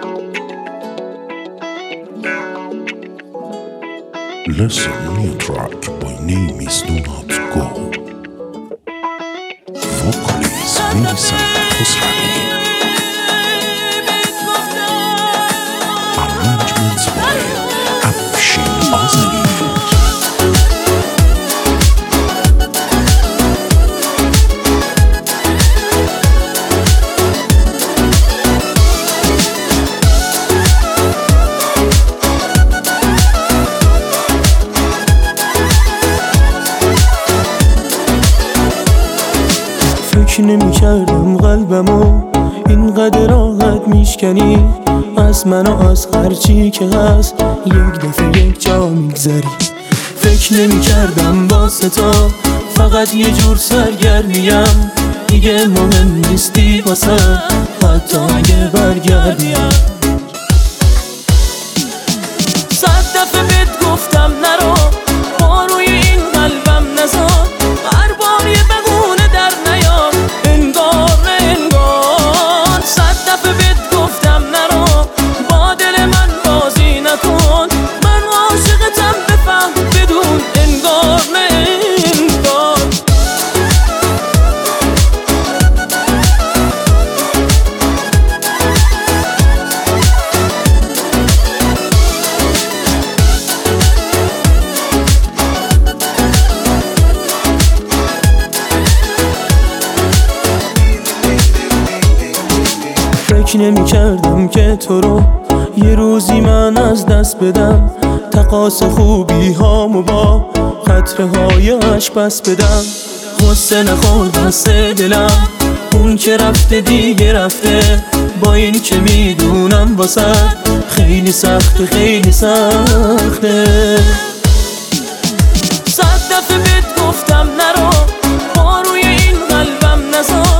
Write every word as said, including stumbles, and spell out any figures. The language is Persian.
Listen, new track by name is Do Not Go. Vocalist Vincent Khosrani. Arrangements by Afshin Azali. فکر نمی کردم قلبمو اینقدر راحت میشکنی از من و از هرچی که هست یک دفعه یک جا میگذری. فکر نمی کردم واسه تا فقط یه جور سرگرمیم، دیگه مهم نیستی واسه حتی اگه برگردیم. صد دفعه بهت گفتم نرو، ما روی این قلبم نزار، هر بار یه بگونه در نیار، انگار نه انگار. صد دفعه بهت گفتم نرو، با دل من بازی نکن، من عاشقتم بفهم بدون انگار نه انگار. فکر نمی کردم که تو رو یه روزی من از دست بدم، تقاس خوبی هامو با قطره های عشق بس بدم. غصه نخور دست دلم، اون که رفته دیگه رفته، با این که میدونم واسه خیلی سخته خیلی سخته. صد دفعه بهت گفتم نرو، ما روی این قلبم نزار،